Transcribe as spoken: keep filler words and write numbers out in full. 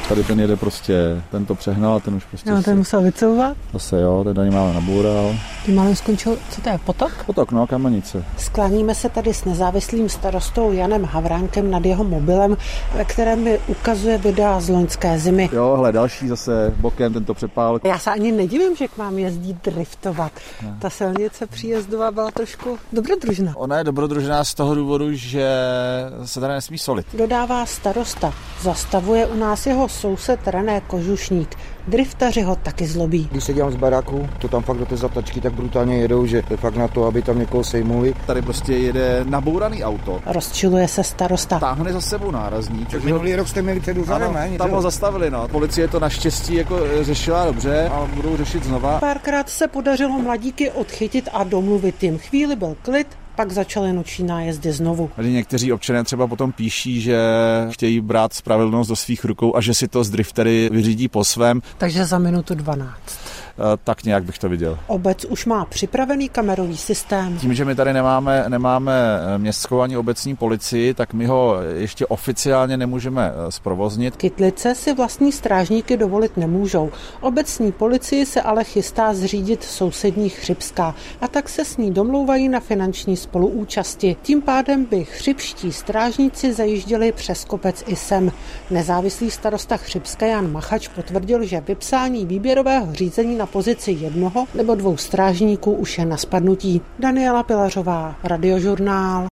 Tady ten jede prostě, ten to přehnal a ten už prostě... No, ten musel vycouvat. Zase jo, ten tady máme naboural. Tím málem skončil, co to je, potok? Potok, no, Kamenice. Skláníme se tady s nezávislým starostou Janem Havránkem nad jeho mobilem, ve kterém mi ukazuje videa z loňské zimy. Jo, hle, další zase bokem, tento přepál. Já se ani nedivím, že k vám jezdí driftovat. Ne. Ta silnice příjezdová byla trošku dobrodružná. Ona je dobrodružná z toho důvodu, že se tady nesmí solit. Dodává starosta. Zastavuje u nás jeho soused René Kožušník. Driftaři ho taky zlobí. Když se dělám z baráku, to tam fakt do té zatačky tak brutálně jedou, že to je fakt na to, aby tam někoho sejmuli. Tady prostě jede nabouraný auto. Rozčiluje se starosta. Táhne za sebou nárazník. Tak minulý rok jste měli před úřadem, ne? Tam ho zastavili, no. Policie to naštěstí jako řešila dobře a budou řešit znova. Párkrát se podařilo mladíky odchytit a domluvit jim. Chvíli byl klid, pak začaly noční nájezdy znovu. Tady někteří občané třeba potom píší, že chtějí brát spravedlnost do svých rukou a že si to z driftery vyřídí po svém. Takže za minutu dvanáct. Tak nějak bych to viděl. Obec už má připravený kamerový systém. Tím, že my tady nemáme, nemáme městskou ani obecní policii, tak my ho ještě oficiálně nemůžeme zprovoznit. Kytlice si vlastní strážníky dovolit nemůžou. Obecní policii se ale chystá zřídit sousední Chřibská a tak se s ní domlouvají na finanční spoluúčasti. Tím pádem by chřibští strážníci zajížděli přes kopec i sem. Nezávislý starosta Chřibska Jan Machač potvrdil, že vypsání výběrového řízení na pozici jednoho nebo dvou strážníků už je na spadnutí. Daniela Pilařová, Radiožurnál.